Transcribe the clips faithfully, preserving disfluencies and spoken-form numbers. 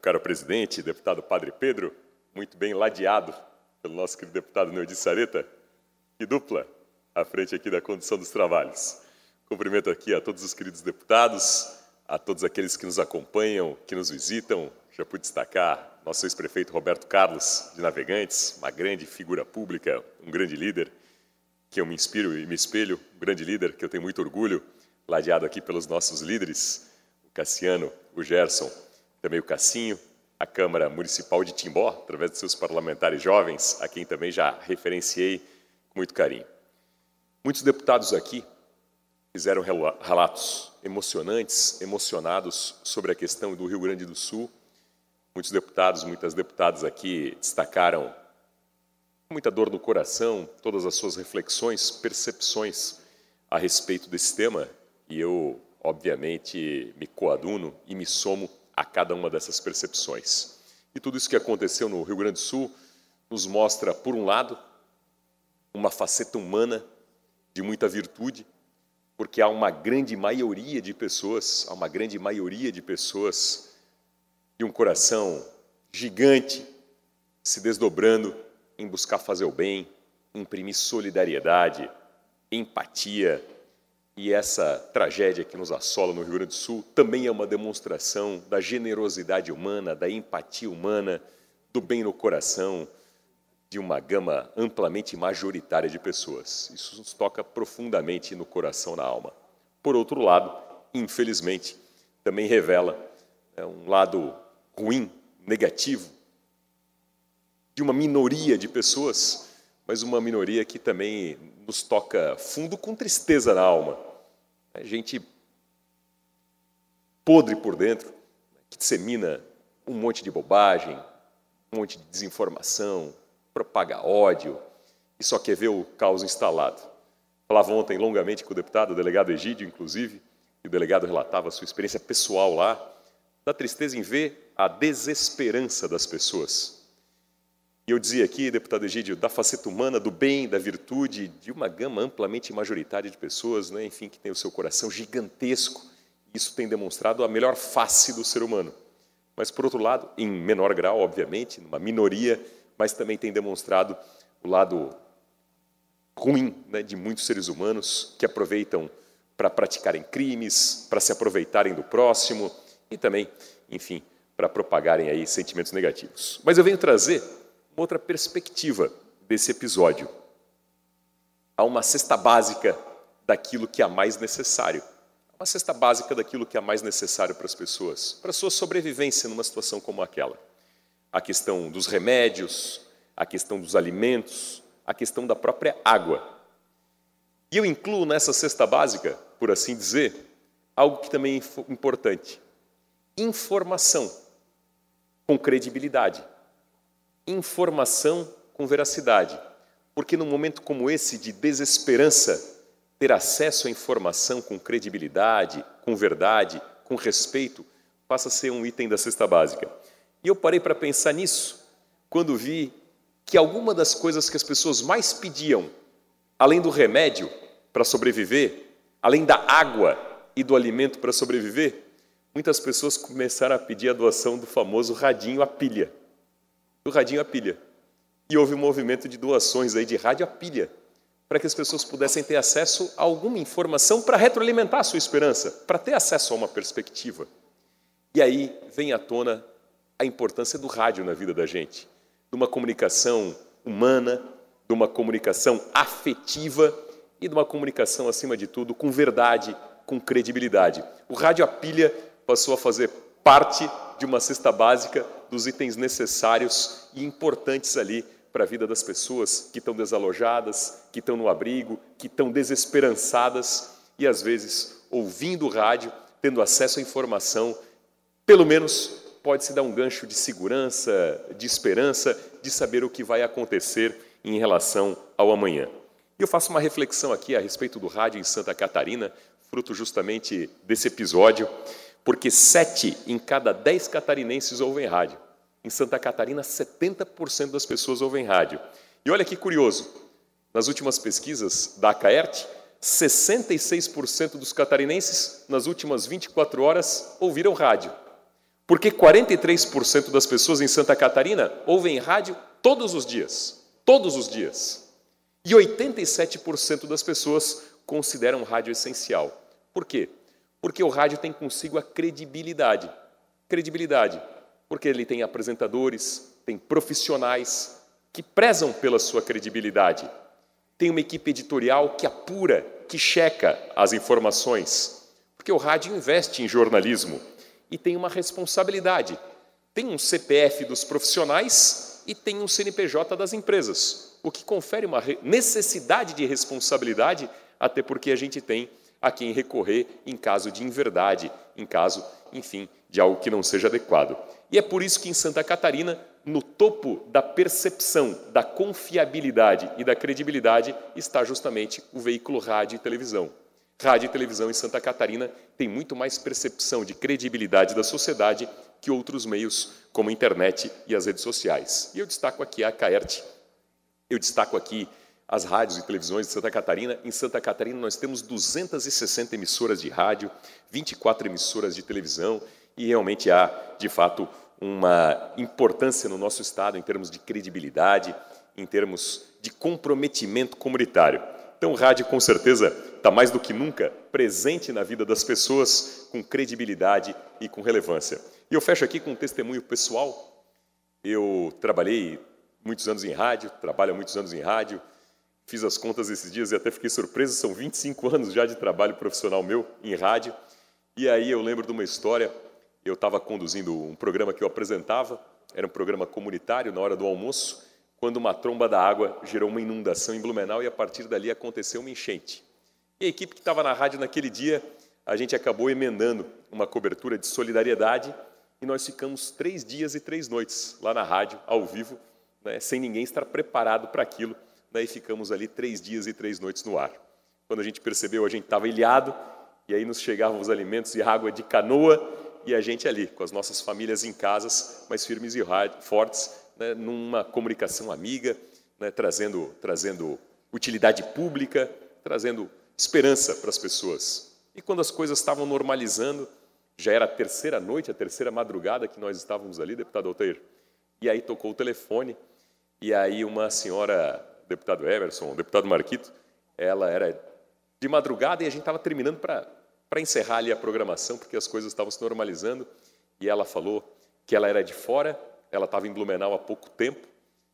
caro presidente, deputado Padre Pedro, muito bem ladeado pelo nosso querido deputado Neudi Sareta, e dupla à frente aqui da condução dos trabalhos. Cumprimento aqui a todos os queridos deputados, a todos aqueles que nos acompanham, que nos visitam. Já pude destacar nosso ex-prefeito Roberto Carlos, de Navegantes, uma grande figura pública, um grande líder, que eu me inspiro e me espelho, um grande líder que eu tenho muito orgulho, ladeado aqui pelos nossos líderes, o Cassiano, o Gerson, também o Cassinho, a Câmara Municipal de Timbó, através de seus parlamentares jovens, a quem também já referenciei com muito carinho. Muitos deputados aqui fizeram relatos emocionantes, emocionados sobre a questão do Rio Grande do Sul. Muitos deputados, muitas deputadas aqui destacaram com muita dor no coração todas as suas reflexões, percepções a respeito desse tema, e eu, obviamente, me coaduno e me somo a cada uma dessas percepções. E tudo isso que aconteceu no Rio Grande do Sul nos mostra, por um lado, uma faceta humana de muita virtude, porque há uma grande maioria de pessoas, há uma grande maioria de pessoas de um coração gigante se desdobrando em buscar fazer o bem, imprimir solidariedade, empatia. E essa tragédia que nos assola no Rio Grande do Sul também é uma demonstração da generosidade humana, da empatia humana, do bem no coração de uma gama amplamente majoritária de pessoas. Isso nos toca profundamente no coração, na alma. Por outro lado, infelizmente, também revela é, um lado ruim, negativo, de uma minoria de pessoas, mas uma minoria que também nos toca fundo com tristeza na alma. A gente podre por dentro, que dissemina um monte de bobagem, um monte de desinformação, propaga ódio e só quer ver o caos instalado. Falava ontem longamente com o deputado, o delegado Egídio, inclusive, e o delegado relatava a sua experiência pessoal lá, da tristeza em ver a desesperança das pessoas. E eu dizia aqui, deputado Egídio, da faceta humana, do bem, da virtude, de uma gama amplamente majoritária de pessoas, né, enfim, que tem o seu coração gigantesco. Isso tem demonstrado a melhor face do ser humano. Mas, por outro lado, em menor grau, obviamente, numa minoria, mas também tem demonstrado o lado ruim, né, de muitos seres humanos que aproveitam para praticarem crimes, para se aproveitarem do próximo e também, enfim, para propagarem aí sentimentos negativos. Mas eu venho trazer outra perspectiva desse episódio. Há uma cesta básica daquilo que é mais necessário. Uma cesta básica daquilo que é mais necessário para as pessoas, para a sua sobrevivência numa situação como aquela. A questão dos remédios, a questão dos alimentos, a questão da própria água. E eu incluo nessa cesta básica, por assim dizer, algo que também é importante. Informação com credibilidade. Informação com veracidade, porque num momento como esse de desesperança, ter acesso à informação com credibilidade, com verdade, com respeito, passa a ser um item da cesta básica. E eu parei para pensar nisso quando vi que alguma das coisas que as pessoas mais pediam, além do remédio para sobreviver, além da água e do alimento para sobreviver, muitas pessoas começaram a pedir a doação do famoso radinho a pilha. Do radinho a pilha. E houve um movimento de doações aí de rádio a pilha, para que as pessoas pudessem ter acesso a alguma informação para retroalimentar a sua esperança, para ter acesso a uma perspectiva. E aí vem à tona a importância do rádio na vida da gente, de uma comunicação humana, de uma comunicação afetiva e de uma comunicação, acima de tudo, com verdade, com credibilidade. O rádio a pilha passou a fazer parte de uma cesta básica dos itens necessários e importantes ali para a vida das pessoas que estão desalojadas, que estão no abrigo, que estão desesperançadas e, às vezes, ouvindo o rádio, tendo acesso à informação, pelo menos pode-se dar um gancho de segurança, de esperança, de saber o que vai acontecer em relação ao amanhã. E eu faço uma reflexão aqui a respeito do rádio em Santa Catarina, fruto justamente desse episódio, porque sete em cada dez catarinenses ouvem rádio. Em Santa Catarina, setenta por cento das pessoas ouvem rádio. E olha que curioso, nas últimas pesquisas da Acaerte, sessenta e seis por cento dos catarinenses, nas últimas vinte e quatro horas, ouviram rádio. Porque quarenta e três por cento das pessoas em Santa Catarina ouvem rádio todos os dias. Todos os dias. E oitenta e sete por cento das pessoas consideram o rádio essencial. Por quê? Porque o rádio tem consigo a credibilidade. Credibilidade. Porque ele tem apresentadores, tem profissionais que prezam pela sua credibilidade. Tem uma equipe editorial que apura, que checa as informações. Porque o rádio investe em jornalismo e tem uma responsabilidade. Tem um C P F dos profissionais e tem um C N P J das empresas, o que confere uma necessidade de responsabilidade, até porque a gente tem a quem recorrer em caso de inverdade, em caso, enfim, de algo que não seja adequado. E é por isso que em Santa Catarina, no topo da percepção, da confiabilidade e da credibilidade, está justamente o veículo rádio e televisão. Rádio e televisão em Santa Catarina tem muito mais percepção de credibilidade da sociedade que outros meios, como a internet e as redes sociais. E eu destaco aqui a Caerte, eu destaco aqui as rádios e televisões de Santa Catarina. Em Santa Catarina nós temos duzentas e sessenta emissoras de rádio, vinte e quatro emissoras de televisão, e realmente há, de fato, uma importância no nosso estado em termos de credibilidade, em termos de comprometimento comunitário. Então, o rádio, com certeza, está mais do que nunca presente na vida das pessoas, com credibilidade e com relevância. E eu fecho aqui com um testemunho pessoal. Eu trabalhei muitos anos em rádio, trabalho há muitos anos em rádio, fiz as contas esses dias e até fiquei surpreso, são vinte e cinco anos já de trabalho profissional meu em rádio. E aí eu lembro de uma história, eu estava conduzindo um programa que eu apresentava, era um programa comunitário, na hora do almoço, quando uma tromba da água gerou uma inundação em Blumenau e a partir dali aconteceu uma enchente. E a equipe que estava na rádio naquele dia, a gente acabou emendando uma cobertura de solidariedade e nós ficamos três dias e três noites lá na rádio, ao vivo, né, sem ninguém estar preparado para aquilo, né, e ficamos ali três dias e três noites no ar. Quando a gente percebeu, a gente estava ilhado e aí nos chegavam os alimentos e água de canoa e a gente ali, com as nossas famílias em casas, mas firmes e fortes, né, numa comunicação amiga, né, trazendo, trazendo utilidade pública, trazendo esperança para as pessoas. E quando as coisas estavam normalizando, já era a terceira noite, a terceira madrugada que nós estávamos ali, deputado Altair, e aí tocou o telefone, e aí uma senhora, deputado Emerson, deputado Marquito, ela era de madrugada e a gente estava terminando para para encerrar ali a programação, porque as coisas estavam se normalizando, e ela falou que ela era de fora, ela estava em Blumenau há pouco tempo,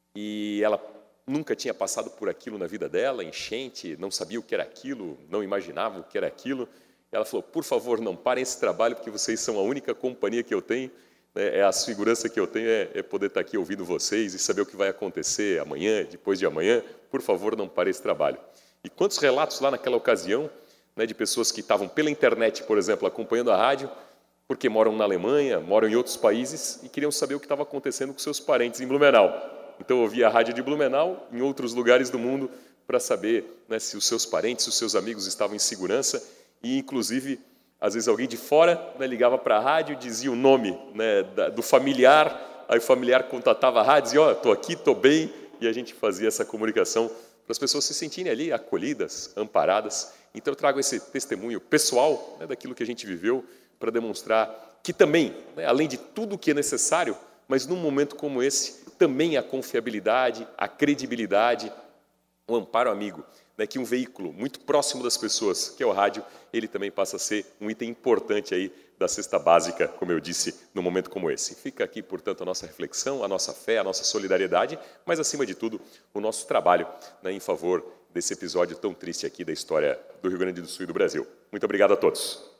e ela nunca tinha passado por aquilo na vida dela, enchente, não sabia o que era aquilo, não imaginava o que era aquilo. Ela falou, por favor, não parem esse trabalho, porque vocês são a única companhia que eu tenho, né? É a segurança que eu tenho, é, é poder estar aqui ouvindo vocês e saber o que vai acontecer amanhã, depois de amanhã. Por favor, não parem esse trabalho. E quantos relatos lá naquela ocasião, né, de pessoas que estavam pela internet, por exemplo, acompanhando a rádio, porque moram na Alemanha, moram em outros países e queriam saber o que estava acontecendo com seus parentes em Blumenau. Então, eu ouvia a rádio de Blumenau em outros lugares do mundo para saber, né, se os seus parentes, se os seus amigos estavam em segurança e, inclusive, às vezes alguém de fora, né, ligava para a rádio, dizia o nome, né, da, do familiar, aí o familiar contatava a rádio, dizia, ó, oh, estou aqui, estou bem, e a gente fazia essa comunicação para as pessoas se sentirem ali acolhidas, amparadas. Então, eu trago esse testemunho pessoal, né, daquilo que a gente viveu, para demonstrar que também, né, além de tudo o que é necessário, mas num momento como esse, também a confiabilidade, a credibilidade, o amparo amigo, né, que um veículo muito próximo das pessoas, que é o rádio, ele também passa a ser um item importante aí da cesta básica, como eu disse, num momento como esse. Fica aqui, portanto, a nossa reflexão, a nossa fé, a nossa solidariedade, mas, acima de tudo, o nosso trabalho, né, em favor desse episódio tão triste aqui da história do Rio Grande do Sul e do Brasil. Muito obrigado a todos.